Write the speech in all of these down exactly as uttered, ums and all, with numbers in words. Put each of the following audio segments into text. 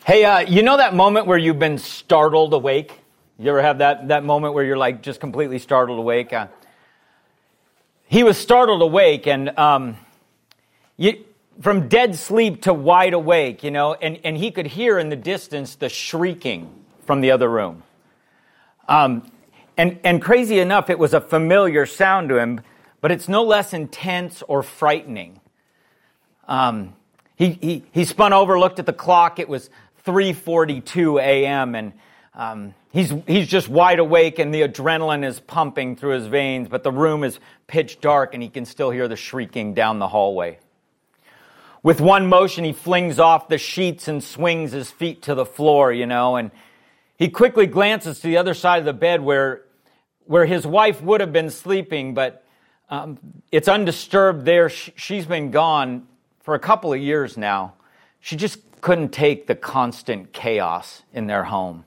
Hey, uh, you know that moment where you've been startled awake? You ever have that, that moment where you're like just completely startled awake? Uh, he was startled awake and um, you, from dead sleep to wide awake, you know, and, and he could hear in the distance the shrieking from the other room. Um, and, and crazy enough, it was a familiar sound to him, but it's no less intense or frightening. Um, he, he, he spun over, looked at the clock. It was three forty-two a.m. and um, he's he's just wide awake and the adrenaline is pumping through his veins, but the room is pitch dark and he can still hear the shrieking down the hallway. With one motion, he flings off the sheets and swings his feet to the floor, you know, and he quickly glances to the other side of the bed where where his wife would have been sleeping, but um, it's undisturbed there. She's been gone for a couple of years now. She just couldn't take the constant chaos in their home.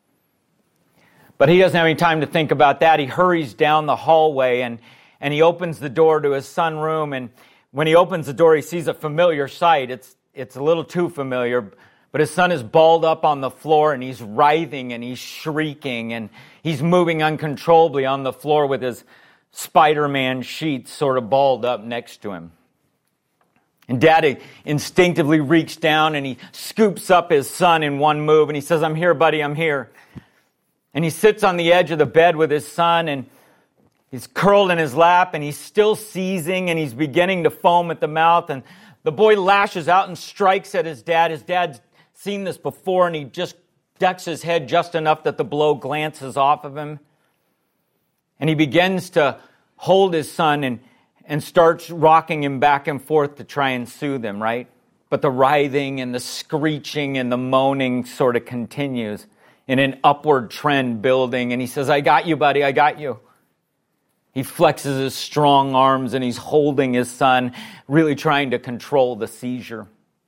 But he doesn't have any time to think about that. He hurries down the hallway and, and he opens the door to his son's room. And when he opens the door, he sees a familiar sight. It's, it's a little too familiar, but his son is balled up on the floor and he's writhing and he's shrieking and he's moving uncontrollably on the floor with his Spider-Man sheets sort of balled up next to him. And Dad instinctively reached down and he scoops up his son in one move and he says, "I'm here, buddy, I'm here." And he sits on the edge of the bed with his son and he's curled in his lap and he's still seizing and he's beginning to foam at the mouth. And the boy lashes out and strikes at his dad. His dad's seen this before and he just ducks his head just enough that the blow glances off of him. And he begins to hold his son and and starts rocking him back and forth to try and soothe him, right? But the writhing and the screeching and the moaning sort of continues in an upward trend building. And he says, "I got you, buddy, I got you." He flexes his strong arms and he's holding his son, really trying to control the seizure.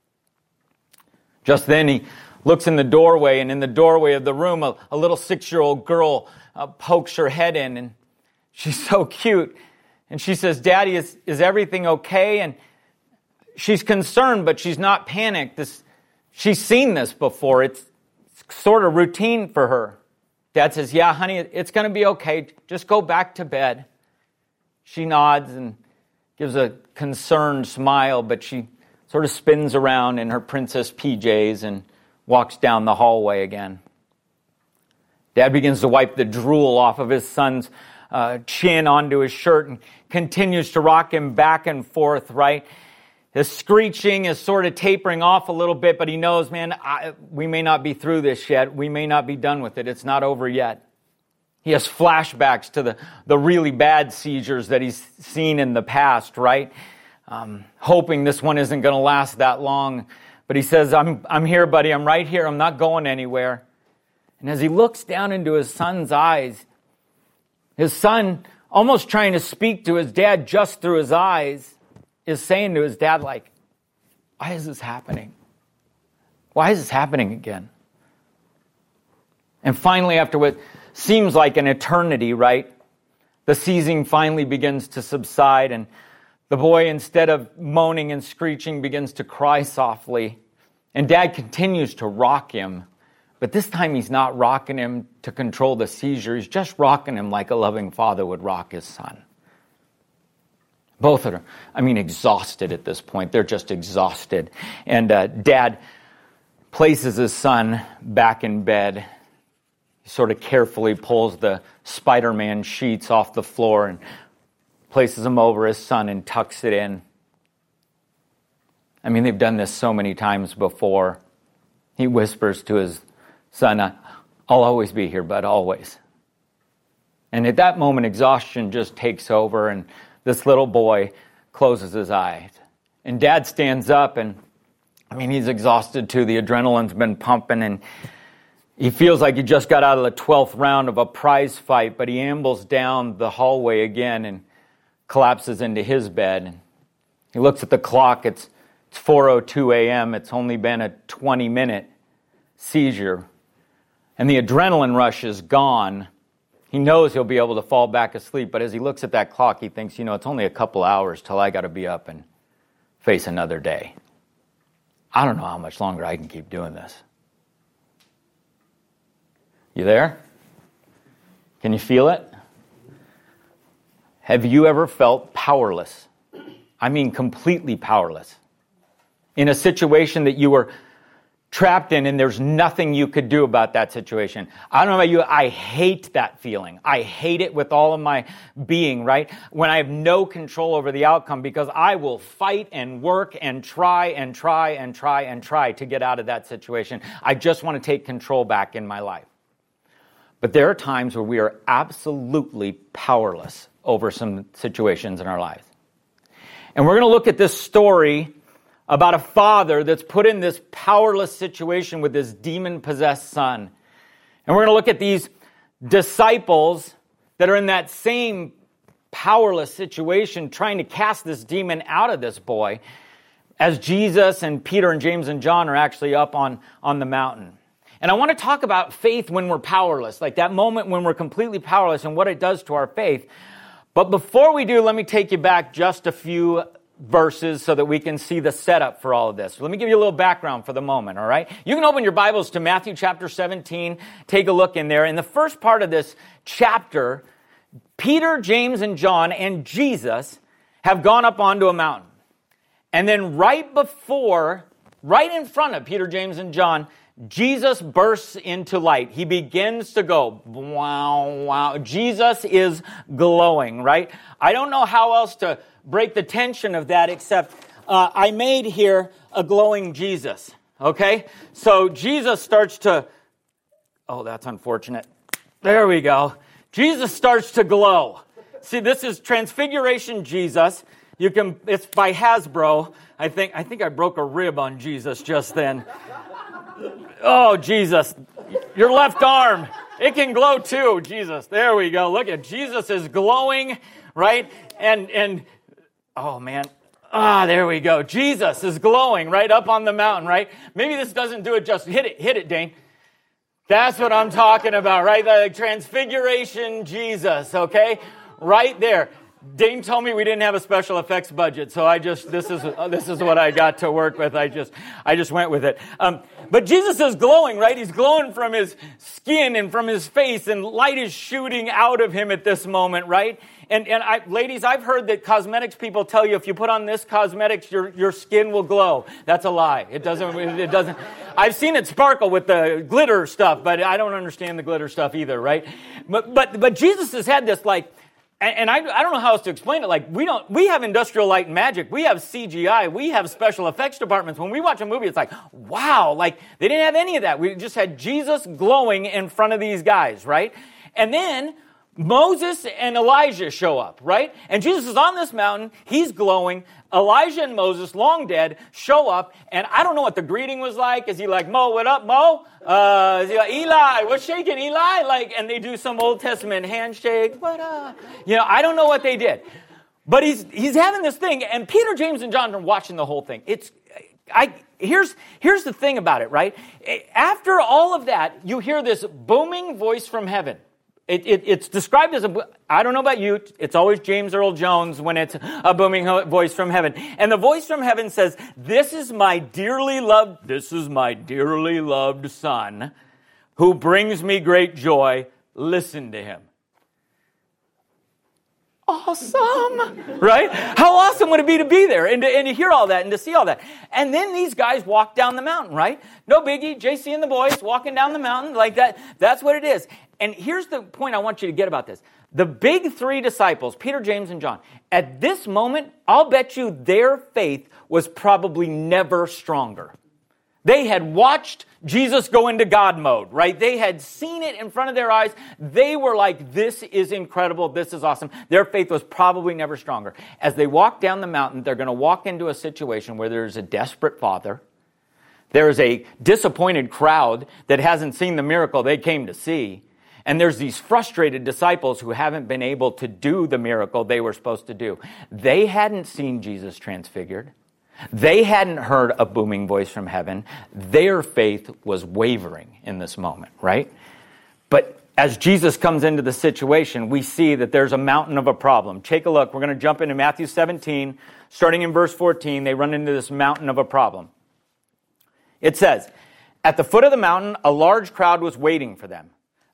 Just then he looks in the doorway, and in the doorway of the room, a, a little six-year-old girl uh, pokes her head in, and she's so cute. And she says, "Daddy, is, is everything okay?" And she's concerned, but she's not panicked. This, she's seen this before. It's, it's sort of routine for her. Dad says, "Yeah, honey, it's going to be okay. Just go back to bed." She nods and gives a concerned smile, but she sort of spins around in her princess P Js and walks down the hallway again. Dad begins to wipe the drool off of his son's Uh, chin onto his shirt and continues to rock him back and forth, right? His screeching is sort of tapering off a little bit, but he knows, man, I, we may not be through this yet. We may not be done with it. It's not over yet. He has flashbacks to the, the really bad seizures that he's seen in the past, right? Um, hoping this one isn't going to last that long. But he says, I'm, I'm here, buddy. I'm right here. I'm not going anywhere. And as he looks down into his son's eyes, his son, almost trying to speak to his dad just through his eyes, is saying to his dad, like, "Why is this happening? Why is this happening again?" And finally, after what seems like an eternity, right, the seizing finally begins to subside, and the boy, instead of moaning and screeching, begins to cry softly. And Dad continues to rock him. But this time he's not rocking him to control the seizure. He's just rocking him like a loving father would rock his son. Both are, I mean, exhausted at this point. They're just exhausted. And uh, Dad places his son back in bed. He sort of carefully pulls the Spider-Man sheets off the floor and places them over his son and tucks it in. I mean, they've done this so many times before. He whispers to his son, "I'll always be here, bud, always." And at that moment, exhaustion just takes over, and this little boy closes his eyes. And Dad stands up, and I mean, he's exhausted too. The adrenaline's been pumping, and he feels like he just got out of the twelfth round of a prize fight, but he ambles down the hallway again and collapses into his bed. And he looks at the clock. It's, it's four oh two a.m. It's only been a twenty-minute seizure. And the adrenaline rush is gone. He knows he'll be able to fall back asleep, but as he looks at that clock, he thinks, you know, it's only a couple hours till I got to be up and face another day. I don't know how much longer I can keep doing this. You there? Can you feel it? Have you ever felt powerless? I mean completely powerless. In a situation that you were trapped in and there's nothing you could do about that situation. I don't know about you, I hate that feeling. I hate it with all of my being, right? When I have no control over the outcome, because I will fight and work and try and try and try and try to get out of that situation. I just want to take control back in my life. But there are times where we are absolutely powerless over some situations in our lives. And we're going to look at this story about a father that's put in this powerless situation with his demon-possessed son. And we're going to look at these disciples that are in that same powerless situation, trying to cast this demon out of this boy, as Jesus and Peter and James and John are actually up on, on the mountain. And I want to talk about faith when we're powerless, like that moment when we're completely powerless and what it does to our faith. But before we do, let me take you back just a few verses so that we can see the setup for all of this. Let me give you a little background for the moment, all right? You can open your Bibles to Matthew chapter seventeen. Take a look in there. In the first part of this chapter, Peter, James, and John and Jesus have gone up onto a mountain. And then right before, right in front of Peter, James, and John, Jesus bursts into light. He begins to go, wow, wow. Jesus is glowing, right? I don't know how else to break the tension of that except uh, I made here a glowing Jesus, okay? So Jesus starts to, oh, that's unfortunate. There we go. Jesus starts to glow. See, this is Transfiguration Jesus. You can, it's by Hasbro. I think, I think I broke a rib on Jesus just then. Oh, Jesus, your left arm, it can glow too, Jesus. There we go. Look at Jesus is glowing, right? And, and, oh man, ah, there we go. Jesus is glowing right up on the mountain, right? Maybe this doesn't do it justice. Hit it, hit it, Dane. That's what I'm talking about, right? The Transfiguration Jesus, okay? Right there. Dane told me we didn't have a special effects budget, so I just, this is this is what I got to work with. I just I just went with it. Um, but Jesus is glowing, right? He's glowing from his skin and from his face, and light is shooting out of him at this moment, right? And and I, ladies, I've heard that cosmetics people tell you if you put on this cosmetics, your your skin will glow. That's a lie. It doesn't. It doesn't. I've seen it sparkle with the glitter stuff, but I don't understand the glitter stuff either, right? But but but Jesus has had this like. And I, I don't know how else to explain it. Like, we don't, we have industrial light and magic. We have C G I. We have special effects departments. When we watch a movie, it's like, wow, like, they didn't have any of that. We just had Jesus glowing in front of these guys, right? And then Moses and Elijah show up, right? And Jesus is on this mountain. He's glowing. Elijah and Moses, long dead, show up. And I don't know what the greeting was like. Is he like, Mo, what up, Mo? Uh, is he like, Eli, what's shaking, Eli? Like, and they do some Old Testament handshake. What up? You know, I don't know what they did. But he's he's having this thing. And Peter, James, and John are watching the whole thing. It's, I, here's, here's the thing about it, right? After all of that, you hear this booming voice from heaven. It, it, it's described as a, I don't know about you, it's always James Earl Jones when it's a booming voice from heaven. And the voice from heaven says, this is my dearly loved, this is my dearly loved son who brings me great joy. Listen to him. Awesome, right? How awesome would it be to be there and to, and to hear all that and to see all that? And then these guys walk down the mountain, right? No biggie, J C and the boys walking down the mountain like that. That's what it is. And here's the point I want you to get about this. The big three disciples, Peter, James, and John, at this moment, I'll bet you their faith was probably never stronger. They had watched Jesus go into God mode, right? They had seen it in front of their eyes. They were like, this is incredible. This is awesome. Their faith was probably never stronger. As they walk down the mountain, they're going to walk into a situation where there's a desperate father. There is a disappointed crowd that hasn't seen the miracle they came to see. And there's these frustrated disciples who haven't been able to do the miracle they were supposed to do. They hadn't seen Jesus transfigured. They hadn't heard a booming voice from heaven. Their faith was wavering in this moment, right? But as Jesus comes into the situation, we see that there's a mountain of a problem. Take a look. We're going to jump into Matthew seventeen. Starting in verse fourteen, they run into this mountain of a problem. It says, at the foot of the mountain, a large crowd was waiting for them.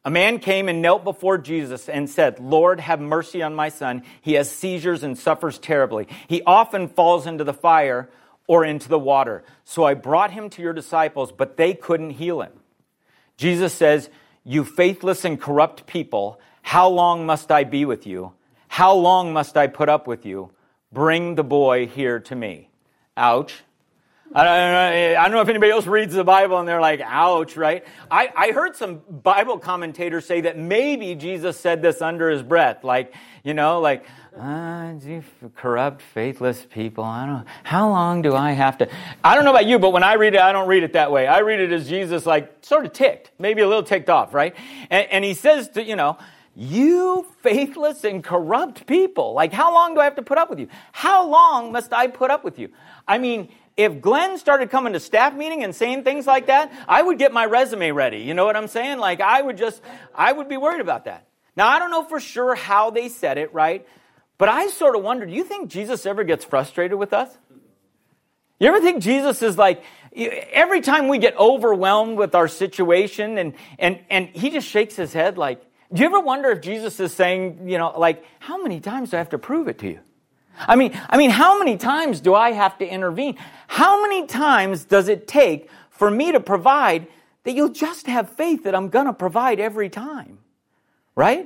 A man came and knelt before Jesus and said, "Lord, have mercy on my son. He has seizures and suffers terribly. He often falls into the fire or into the water. So I brought him to your disciples, but they couldn't heal him." Jesus says, "You faithless and corrupt people, how long must I be with you? How long must I put up with you? Bring the boy here to me." Ouch. I don't, I don't know if anybody else reads the Bible and they're like, ouch, right? I, I heard some Bible commentators say that maybe Jesus said this under his breath, like, you know, like, ah, you corrupt, faithless people. I don't know. How long do I have to? I don't know about you, but when I read it, I don't read it that way. I read it as Jesus, like, sort of ticked, maybe a little ticked off, right? And, and he says to, you know, "You faithless and corrupt people. Like, how long do I have to put up with you? How long must I put up with you?" I mean, if Glenn started coming to staff meeting and saying things like that, I would get my resume ready. You know what I'm saying? Like, I would just, I would be worried about that. Now, I don't know for sure how they said it, right? But I sort of wonder, do you think Jesus ever gets frustrated with us? You ever think Jesus is like, every time we get overwhelmed with our situation and, and, and he just shakes his head like, do you ever wonder if Jesus is saying, you know, like, how many times do I have to prove it to you? I mean, I mean, how many times do I have to intervene? How many times does it take for me to provide that you'll just have faith that I'm going to provide every time? Right?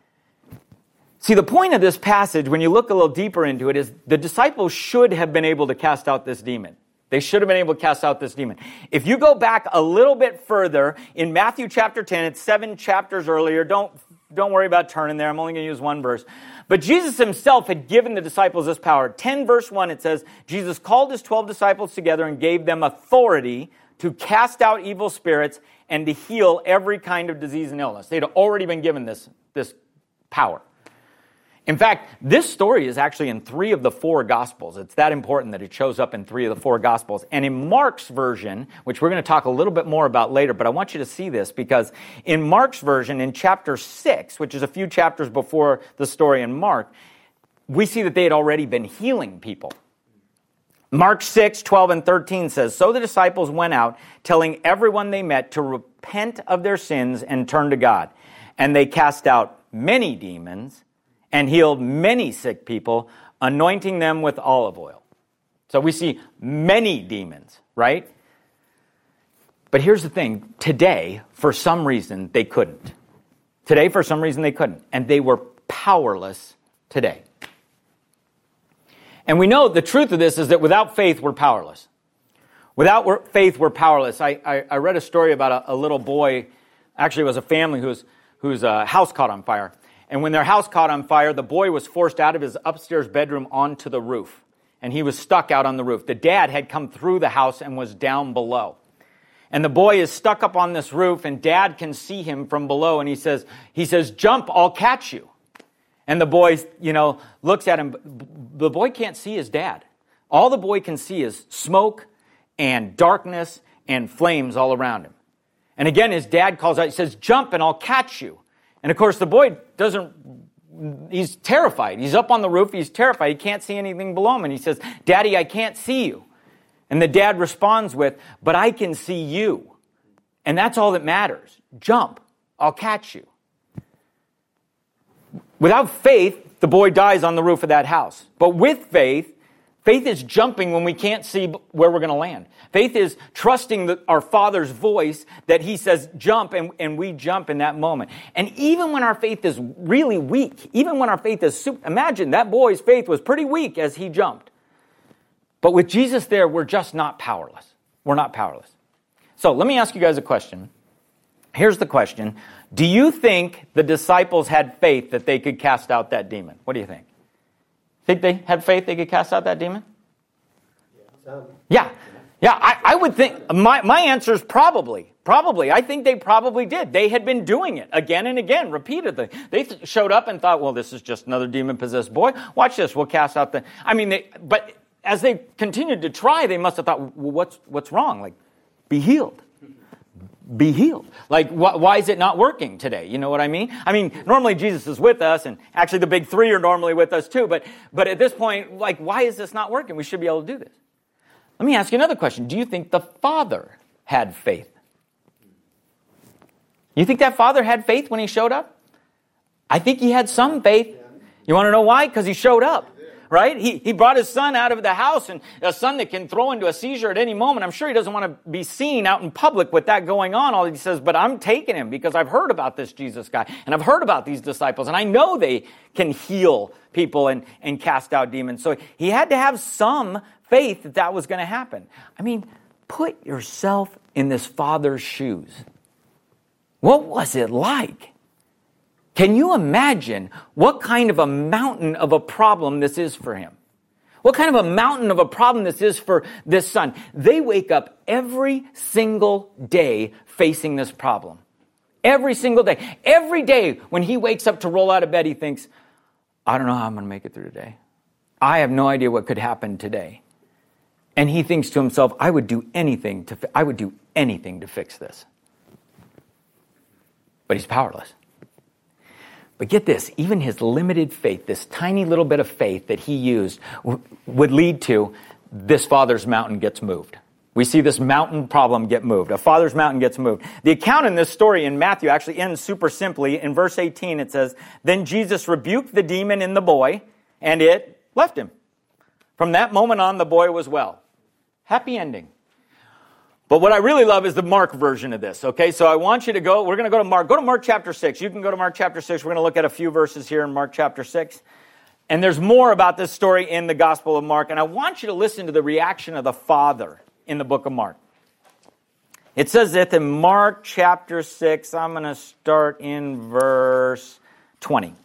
See, the point of this passage, when you look a little deeper into it, is the disciples should have been able to cast out this demon. They should have been able to cast out this demon. If you go back a little bit further, in Matthew chapter ten, it's seven chapters earlier. Don't, don't worry about turning there. I'm only going to use one verse. But Jesus himself had given the disciples this power. ten verse one, it says, Jesus called his twelve disciples together and gave them authority to cast out evil spirits and to heal every kind of disease and illness. They'd already been given this, this power. In fact, this story is actually in three of the four Gospels. It's that important that it shows up in three of the four Gospels. And in Mark's version, which we're going to talk a little bit more about later, but I want you to see this because in Mark's version, in chapter six, which is a few chapters before the story in Mark, we see that they had already been healing people. Mark six, twelve, and thirteen says, "So the disciples went out, telling everyone they met to repent of their sins and turn to God. And they cast out many demons and healed many sick people, anointing them with olive oil." So we see many demons, right? But here's the thing. Today, for some reason, they couldn't. Today, for some reason, they couldn't. And they were powerless today. And we know the truth of this is that without faith, we're powerless. Without faith, we're powerless. I, I, I read a story about a, a little boy. Actually, it was a family whose, whose uh, house caught on fire. And when their house caught on fire, the boy was forced out of his upstairs bedroom onto the roof. And he was stuck out on the roof. The dad had come through the house and was down below. And the boy is stuck up on this roof, and dad can see him from below. And he says, he says, "Jump, I'll catch you." And the boy, you know, looks at him. The boy can't see his dad. All the boy can see is smoke and darkness and flames all around him. And again, his dad calls out, he says, "Jump and I'll catch you." And of course, the boy doesn't, he's terrified. He's up on the roof, he's terrified. He can't see anything below him. And he says, "Daddy, I can't see you." And the dad responds with, "But I can see you. And that's all that matters. Jump, I'll catch you." Without faith, the boy dies on the roof of that house. But with faith, faith is jumping when we can't see where we're going to land. Faith is trusting the, our Father's voice that he says jump, and, and we jump in that moment. And even when our faith is really weak, even when our faith is super, imagine that boy's faith was pretty weak as he jumped. But with Jesus there, we're just not powerless. We're not powerless. So let me ask you guys a question. Here's the question. Do you think the disciples had faith that they could cast out that demon? What do you think? Think they had faith they could cast out that demon? Yeah. Yeah, I, I would think, my, my answer is probably. Probably. I think they probably did. They had been doing it again and again, repeatedly. They th- showed up and thought, well, this is just another demon-possessed boy. Watch this, we'll cast out the... I mean, they, but as they continued to try, they must have thought, well, what's, what's wrong? Like, be healed. Be healed. Like, wh- why is it not working today? You know what I mean? I mean, normally Jesus is with us, and actually the big three are normally with us too, but, but at this point, like, why is this not working? We should be able to do this. Let me ask you another question. Do you think the Father had faith? You think that father had faith when he showed up? I think he had some faith. You want to know why? Because he showed up. Right? He, he brought his son out of the house, and a son that can throw into a seizure at any moment. I'm sure he doesn't want to be seen out in public with that going on. All he says, but I'm taking him because I've heard about this Jesus guy, and I've heard about these disciples, and I know they can heal people and, and cast out demons. So he had to have some faith that that was going to happen. I mean, put yourself in this father's shoes. What was it like? Can you imagine what kind of a mountain of a problem this is for him? What kind of a mountain of a problem this is for this son? They wake up every single day facing this problem. Every single day. Every day when he wakes up to roll out of bed, he thinks, I don't know how I'm going to make it through today. I have no idea what could happen today. And he thinks to himself, I would do anything to, I would do anything to fix this. But he's powerless. But get this, even his limited faith, this tiny little bit of faith that he used w- would lead to this father's mountain gets moved. We see this mountain problem get moved. A father's mountain gets moved. The account in this story in Matthew actually ends super simply. In verse eighteen it says, then Jesus rebuked the demon in the boy, and it left him. From that moment on, the boy was well. Happy ending. But what I really love is the Mark version of this, okay? So I want you to go, we're going to go to Mark. Go to Mark chapter six. You can go to Mark chapter six. We're going to look at a few verses here in Mark chapter six. And there's more about this story in the Gospel of Mark. And I want you to listen to the reaction of the Father in the book of Mark. It says that in Mark chapter six, I'm going to start in verse twenty.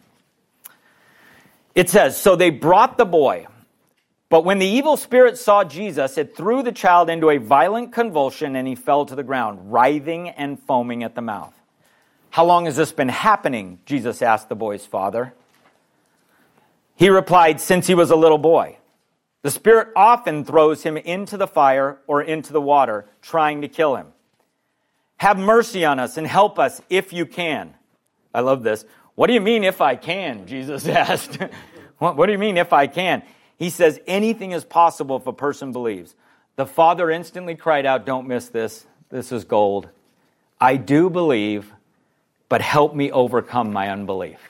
It says, so they brought the boy. But when the evil spirit saw Jesus, it threw the child into a violent convulsion, and he fell to the ground, writhing and foaming at the mouth. How long has this been happening? Jesus asked the boy's father. He replied, since he was a little boy. The spirit often throws him into the fire or into the water, trying to kill him. Have mercy on us and help us if you can. I love this. What do you mean if I can? Jesus asked. what, what do you mean if I can? He says, anything is possible if a person believes. The father instantly cried out, don't miss this. This is gold. I do believe, but help me overcome my unbelief.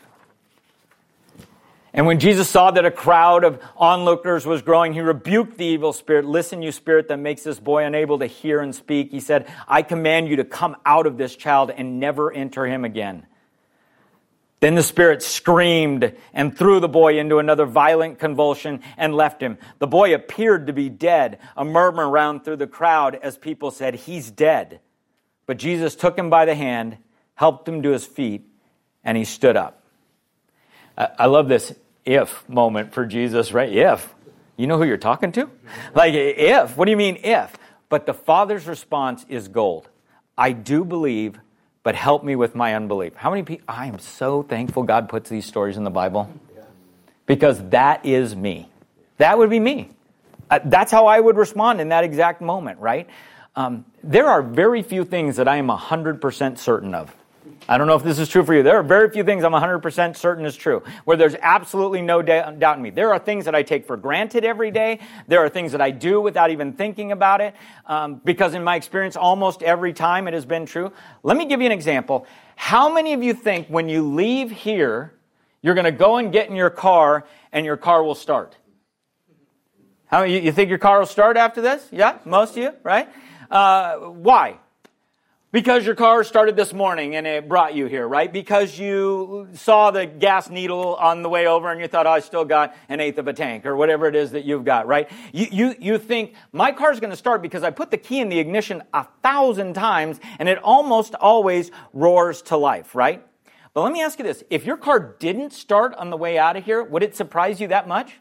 And when Jesus saw that a crowd of onlookers was growing, he rebuked the evil spirit. Listen, you spirit that makes this boy unable to hear and speak. He said, I command you to come out of this child and never enter him again. Then the spirit screamed and threw the boy into another violent convulsion and left him. The boy appeared to be dead. A murmur ran through the crowd as people said, he's dead. But Jesus took him by the hand, helped him to his feet, and he stood up. I love this if moment for Jesus, right? If. You know who you're talking to? Like, if. What do you mean if? But the Father's response is gold. I do believe, but help me with my unbelief. How many people? I am so thankful God puts these stories in the Bible. Because that is me. That would be me. Uh, that's how I would respond in that exact moment, right? Um, there are very few things that I am one hundred percent certain of. I don't know if this is true for you. There are very few things I'm one hundred percent certain is true, where there's absolutely no doubt in me. There are things that I take for granted every day. There are things that I do without even thinking about it, um, because in my experience, almost every time it has been true. Let me give you an example. How many of you think when you leave here, you're going to go and get in your car and your car will start? How you, you think your car will start after this? Yeah, most of you, right? Uh, why? Because your car started this morning and it brought you here, right? Because you saw the gas needle on the way over and you thought, oh, I still got an eighth of a tank or whatever it is that you've got, right? You you, you think, my car's going to start because I put the key in the ignition a thousand times and it almost always roars to life, right? But let me ask you this. If your car didn't start on the way out of here, would it surprise you that much?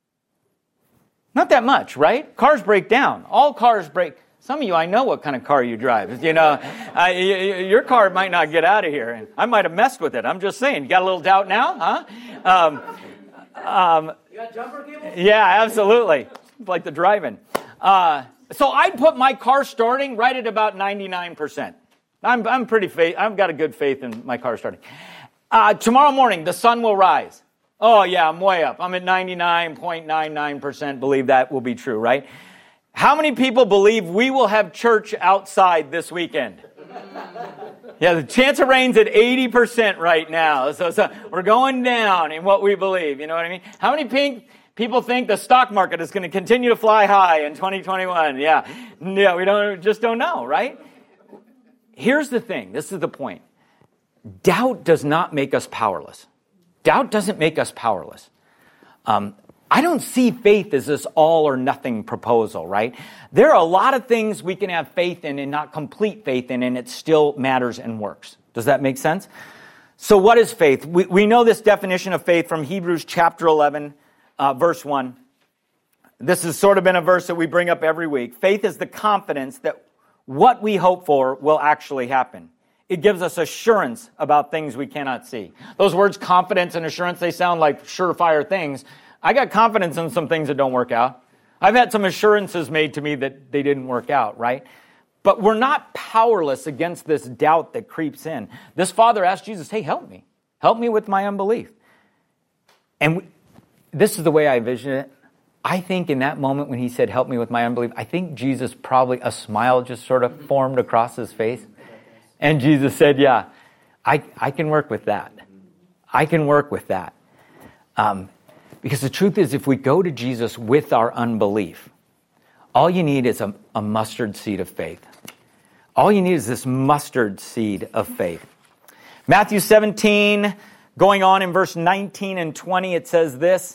Not that much, right? Cars break down. All cars break. Some of you, I know what kind of car you drive. You know, I, your car might not get out of here, and I might have messed with it. I'm just saying. You got a little doubt now, huh? Um, um, you got jumper cables? Yeah, absolutely. Like the driving. Uh, so I'd put my car starting right at about ninety-nine percent. I'm I'm pretty faith. I've got a good faith in my car starting. Uh, tomorrow morning, the sun will rise. Oh yeah, I'm way up. I'm at ninety-nine point nine nine percent. Believe that will be true, right? How many people believe we will have church outside this weekend? Yeah, the chance of rain's at eighty percent right now. So, so we're going down in what we believe. You know what I mean? How many pink people think the stock market is going to continue to fly high in twenty twenty-one? Yeah. Yeah, we don't just don't know, right? Here's the thing. This is the point. Doubt does not make us powerless. Doubt doesn't make us powerless. Um, I don't see faith as this all or nothing proposal, right? There are a lot of things we can have faith in and not complete faith in, and it still matters and works. Does that make sense? So what is faith? We, we know this definition of faith from Hebrews chapter eleven, uh, verse one. This has sort of been a verse that we bring up every week. Faith is the confidence that what we hope for will actually happen. It gives us assurance about things we cannot see. Those words, confidence and assurance, they sound like surefire things. I got confidence in some things that don't work out. I've had some assurances made to me that they didn't work out, right? But we're not powerless against this doubt that creeps in. This father asked Jesus, hey, help me. Help me with my unbelief. And we, this is the way I vision it. I think in that moment when he said, help me with my unbelief, I think Jesus probably, a smile just sort of formed across his face. And Jesus said, yeah, I, I can work with that. I can work with that. Um, because the truth is, if we go to Jesus with our unbelief, all you need is a, a mustard seed of faith. All you need is this mustard seed of faith. Matthew seventeen, going on in verse nineteen and twenty, it says this.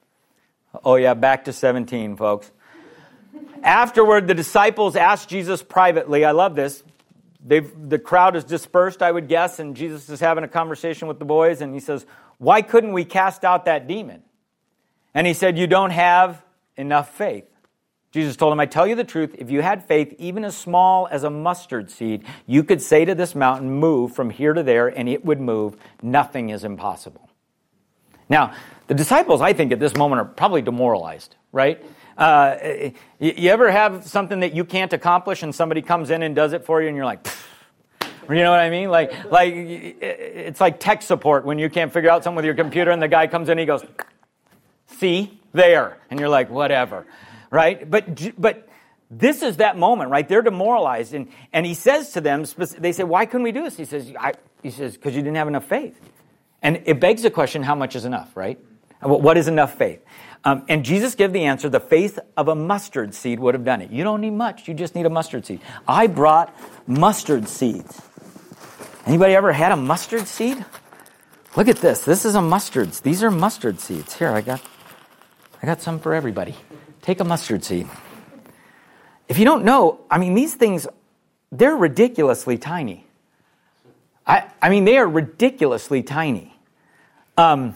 Oh yeah, back to seventeen, folks. Afterward, the disciples asked Jesus privately, I love this, They've, the crowd is dispersed, I would guess, and Jesus is having a conversation with the boys, and he says, why couldn't we cast out that demon? And he said, you don't have enough faith. Jesus told him, I tell you the truth, if you had faith even as small as a mustard seed, you could say to this mountain, move from here to there, and it would move. Nothing is impossible. Now, the disciples, I think, at this moment are probably demoralized, right? Uh, you, you ever have something that you can't accomplish and somebody comes in and does it for you and you're like, pfft. You know what I mean? Like, like it's like tech support when you can't figure out something with your computer and the guy comes in and he goes, see, there. And you're like, whatever, right? But but this is that moment, right? They're demoralized. And, and he says to them, they say, why couldn't we do this? He says, I, he says, because you didn't have enough faith. And it begs the question, how much is enough, right? What is enough faith? Um, and Jesus gave the answer, the faith of a mustard seed would have done it. You don't need much, you just need a mustard seed. I brought mustard seeds. Anybody ever had a mustard seed? Look at this. This is a mustard. These are mustard seeds. Here, I got I got some for everybody. Take a mustard seed. If you don't know, I mean, these things, they're ridiculously tiny. I, I mean, they are ridiculously tiny. Um,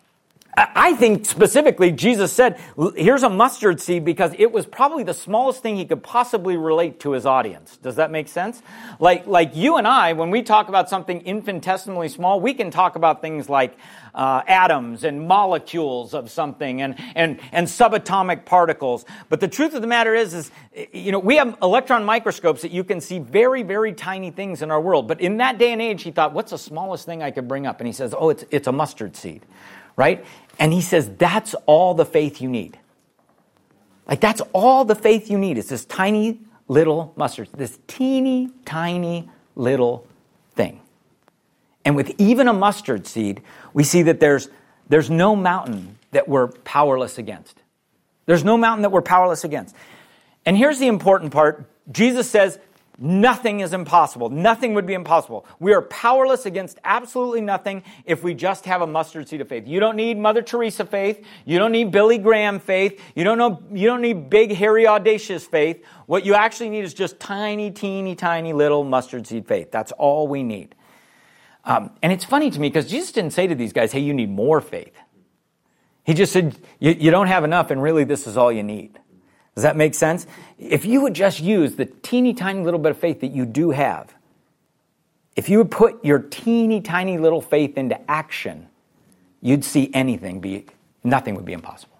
I think specifically Jesus said, here's a mustard seed because it was probably the smallest thing he could possibly relate to his audience. Does that make sense? Like, like you and I, when we talk about something infinitesimally small, we can talk about things like uh, atoms and molecules of something and, and, and subatomic particles. But the truth of the matter is, is, you know, we have electron microscopes that you can see very, very tiny things in our world. But in that day and age, he thought, what's the smallest thing I could bring up? And he says, oh, it's, it's a mustard seed. Right? And he says, that's all the faith you need. Like, that's all the faith you need. It's this tiny little mustard, this teeny, tiny little thing. And with even a mustard seed, we see that there's, there's no mountain that we're powerless against. There's no mountain that we're powerless against. And here's the important part. Jesus says, nothing is impossible. Nothing would be impossible. We are powerless against absolutely nothing if we just have a mustard seed of faith. You don't need Mother Teresa faith. You don't need Billy Graham faith. You don't know, you don't need big, hairy, audacious faith. What you actually need is just tiny, teeny, tiny little mustard seed faith. That's all we need. Um, and it's funny to me because Jesus didn't say to these guys, hey, you need more faith. He just said, you, you don't have enough and really this is all you need. Does that make sense? If you would just use the teeny tiny little bit of faith that you do have, if you would put your teeny tiny little faith into action, you'd see anything be, nothing would be impossible.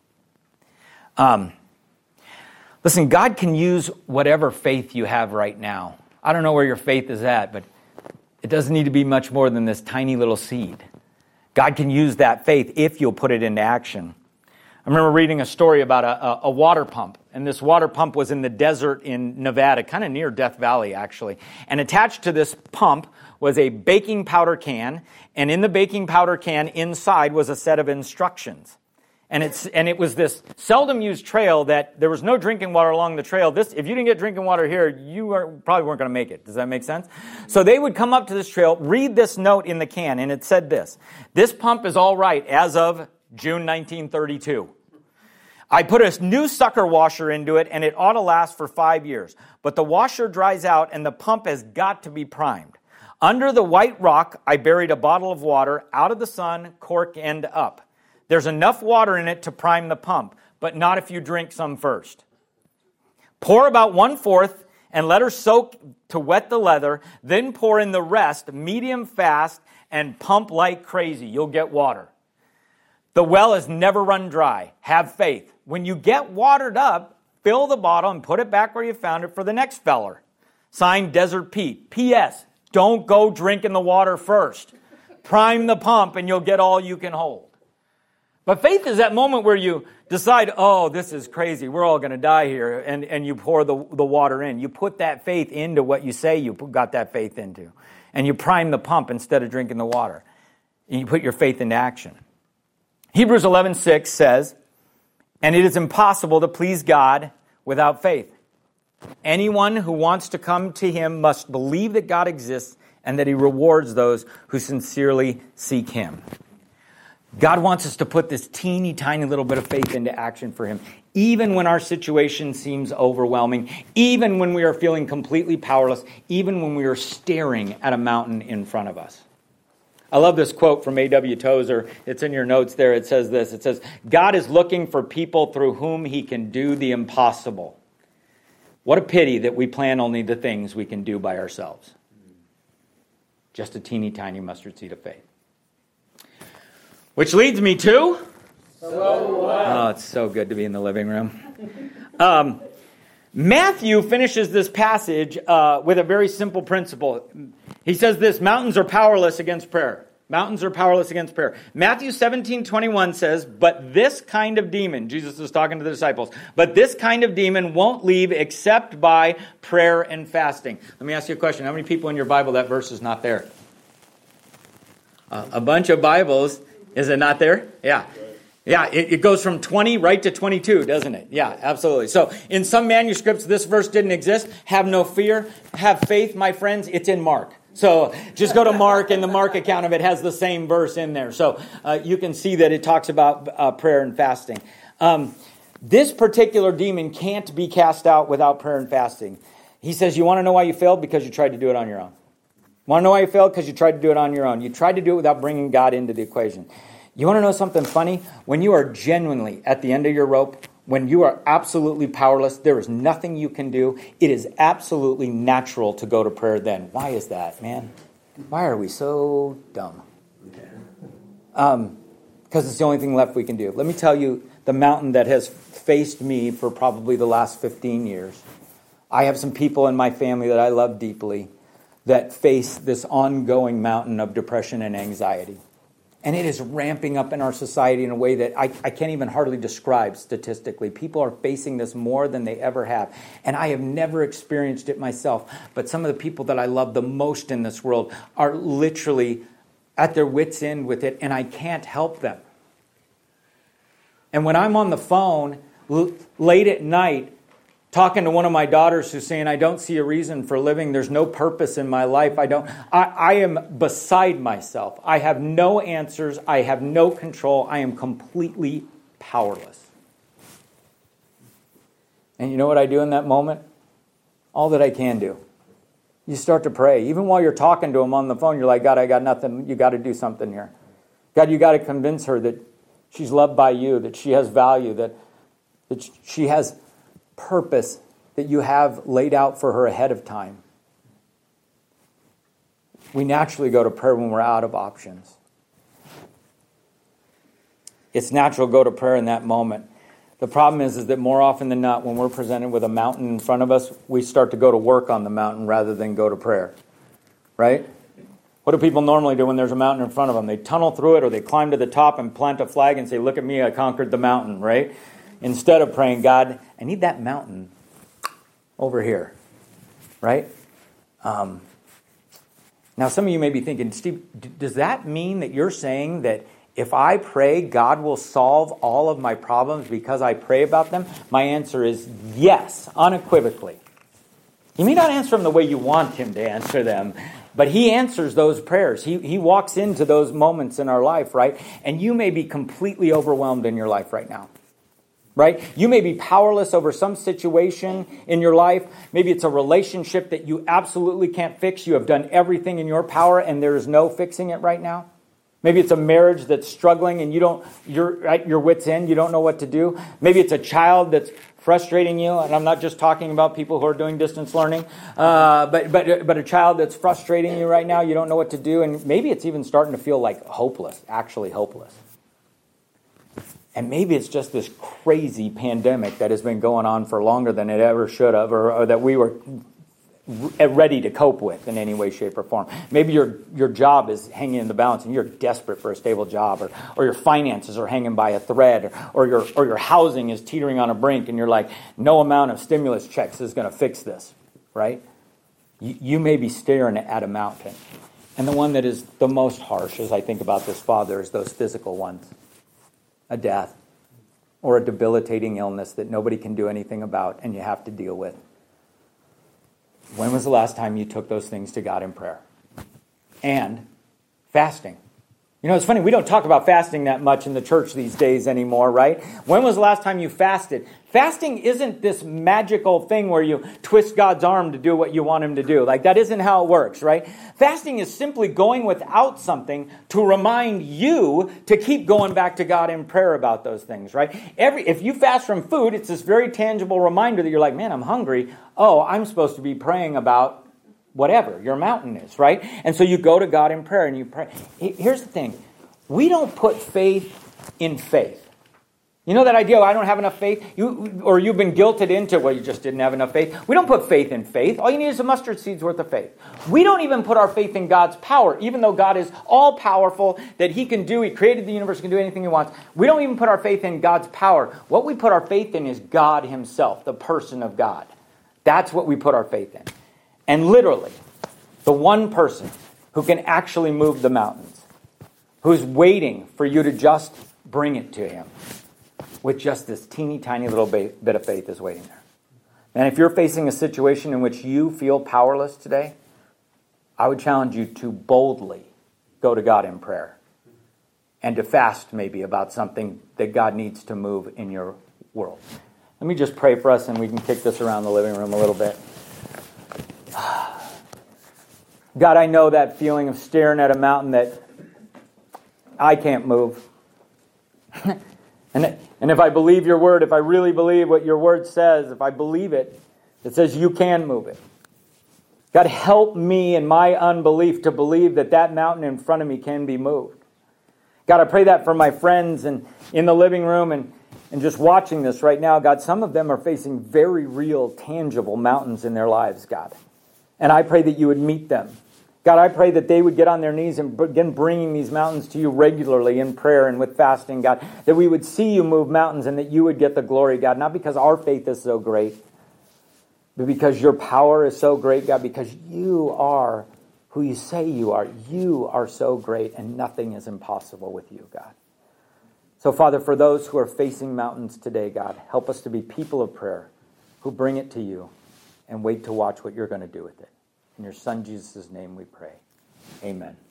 Um, listen, God can use whatever faith you have right now. I don't know where your faith is at, but it doesn't need to be much more than this tiny little seed. God can use that faith if you'll put it into action. I remember reading a story about a, a, a water pump. And this water pump was in the desert in Nevada, kind of near Death Valley, actually. And attached to this pump was a baking powder can. And in the baking powder can inside was a set of instructions. And it's and it was this seldom used trail that there was no drinking water along the trail. This, if you didn't get drinking water here, you are, probably weren't going to make it. Does that make sense? So they would come up to this trail, read this note in the can, and it said this: "This pump is all right as of June nineteen thirty-two. I put a new sucker washer into it, and it ought to last for five years. But the washer dries out, and the pump has got to be primed. Under the white rock, I buried a bottle of water, out of the sun, cork end up. There's enough water in it to prime the pump, but not if you drink some first. Pour about one-fourth and let her soak to wet the leather, then pour in the rest, medium fast, and pump like crazy. You'll get water. The well is never run dry. Have faith. When you get watered up, fill the bottle and put it back where you found it for the next feller. Signed, Desert Pete. P S. Don't go drinking the water first. Prime the pump and you'll get all you can hold." But faith is that moment where you decide, oh, this is crazy. We're all going to die here. And, and you pour the, the water in. You put that faith into what you say you got that faith into. And you prime the pump instead of drinking the water. And you put your faith into action. Hebrews eleven six says, "And it is impossible to please God without faith. Anyone who wants to come to him must believe that God exists and that he rewards those who sincerely seek him." God wants us to put this teeny tiny little bit of faith into action for him, even when our situation seems overwhelming, even when we are feeling completely powerless, even when we are staring at a mountain in front of us. I love this quote from A W Tozer. It's in your notes there. It says this. It says, "God is looking for people through whom he can do the impossible. What a pity that we plan only the things we can do by ourselves." Just a teeny tiny mustard seed of faith. Which leads me to... So what? Oh, it's so good to be in the living room. Um, Matthew finishes this passage uh, with a very simple principle. He says this: mountains are powerless against prayer. Mountains are powerless against prayer. Matthew seventeen twenty-one says, "But this kind of demon," Jesus is talking to the disciples, "but this kind of demon won't leave except by prayer and fasting." Let me ask you a question. How many people in your Bible that verse is not there? Uh, a bunch of Bibles. Is it not there? Yeah. Yeah, it, it goes from twenty right to twenty-two, doesn't it? Yeah, absolutely. So in some manuscripts, this verse didn't exist. Have no fear. Have faith, my friends. It's in Mark. So just go to Mark, and the Mark account of it has the same verse in there. So uh, you can see that it talks about uh, prayer and fasting. Um, this particular demon can't be cast out without prayer and fasting. He says, you want to know why you failed? Because you tried to do it on your own. Want to know why you failed? Because you tried to do it on your own. You tried to do it without bringing God into the equation. You want to know something funny? When you are genuinely at the end of your rope, when you are absolutely powerless, there is nothing you can do. It is absolutely natural to go to prayer then. Why is that, man? Why are we so dumb? Um, because it's the only thing left we can do. Let me tell you the mountain that has faced me for probably the last fifteen years. I have some people in my family that I love deeply that face this ongoing mountain of depression and anxiety. And it is ramping up in our society in a way that I, I can't even hardly describe statistically. People are facing this more than they ever have. And I have never experienced it myself. But some of the people that I love the most in this world are literally at their wits' end with it, and I can't help them. And when I'm on the phone l- late at night, talking to one of my daughters who's saying, I don't see a reason for living. There's no purpose in my life. I don't. I, I am beside myself. I have no answers. I have no control. I am completely powerless. And you know what I do in that moment? All that I can do. You start to pray. Even while you're talking to him on the phone, you're like, God, I got nothing. You got to do something here. God, you got to convince her that she's loved by you, that she has value, that, that she has purpose that you have laid out for her ahead of time. We naturally go to prayer when we're out of options. It's natural to go to prayer in that moment. The problem is, is that more often than not, when we're presented with a mountain in front of us, we start to go to work on the mountain rather than go to prayer. Right? What do people normally do when there's a mountain in front of them? They tunnel through it, or they climb to the top and plant a flag and say, look at me, I conquered the mountain, right? instead of praying, God, I need that mountain over here, right? Um, now, some of you may be thinking, Steve, d- does that mean that you're saying that if I pray, God will solve all of my problems because I pray about them? My answer is yes, unequivocally. He may not answer them the way you want him to answer them, but he answers those prayers. He, he walks into those moments in our life, right? And you may be completely overwhelmed in your life right now, right? You may be powerless over some situation in your life. Maybe it's a relationship that you absolutely can't fix. You have done everything in your power and there is no fixing it right now. Maybe it's a marriage that's struggling and you don't, you're at your wit's end, you don't know what to do. Maybe it's a child that's frustrating you, and I'm not just talking about people who are doing distance learning, uh, but but but a child that's frustrating you right now, you don't know what to do, and maybe it's even starting to feel like hopeless, actually hopeless. And maybe it's just this crazy pandemic that has been going on for longer than it ever should have, or, or that we were ready to cope with in any way, shape, or form. Maybe your your job is hanging in the balance and you're desperate for a stable job, or or your finances are hanging by a thread, or, or your or your housing is teetering on a brink and you're like, no amount of stimulus checks is going to fix this, right? You, you may be staring at a mountain. And the one that is the most harsh, as I think about this, Father, is those physical ones. A death or a debilitating illness that nobody can do anything about and you have to deal with. When was the last time you took those things to God in prayer? And fasting. You know, it's funny, we don't talk about fasting that much in the church these days anymore, right? When was the last time you fasted? Fasting isn't this magical thing where you twist God's arm to do what you want him to do. Like, that isn't how it works, right? Fasting is simply going without something to remind you to keep going back to God in prayer about those things, right? Every if you fast from food, it's this very tangible reminder that you're like, man, I'm hungry. Oh, I'm supposed to be praying about whatever your mountain is, right? And so you go to God in prayer and you pray. Here's the thing. We don't put faith in faith. You know that idea, oh, I don't have enough faith? You, or you've been guilted into, well, you just didn't have enough faith. We don't put faith in faith. All you need is a mustard seed's worth of faith. We don't even put our faith in God's power, even though God is all-powerful, that he can do, he created the universe, he can do anything he wants. We don't even put our faith in God's power. What we put our faith in is God himself, the person of God. That's what we put our faith in. And literally, the one person who can actually move the mountains, who's waiting for you to just bring it to him, with just this teeny tiny little bit of faith is waiting there. And if you're facing a situation in which you feel powerless today, I would challenge you to boldly go to God in prayer and to fast maybe about something that God needs to move in your world. Let me just pray for us and we can kick this around the living room a little bit. God, I know that feeling of staring at a mountain that I can't move. and, and if I believe your word, if I really believe what your word says, if I believe it, it says you can move it. God, help me in my unbelief to believe that that mountain in front of me can be moved. God, I pray that for my friends and in the living room and, and just watching this right now. God, some of them are facing very real, tangible mountains in their lives, God. And I pray that you would meet them. God, I pray that they would get on their knees and begin bringing these mountains to you regularly in prayer and with fasting, God. That we would see you move mountains and that you would get the glory, God. Not because our faith is so great, but because your power is so great, God. Because you are who you say you are. You are so great and nothing is impossible with you, God. So, Father, for those who are facing mountains today, God, help us to be people of prayer who bring it to you and wait to watch what you're going to do with it. In your Son, Jesus' name we pray. Amen.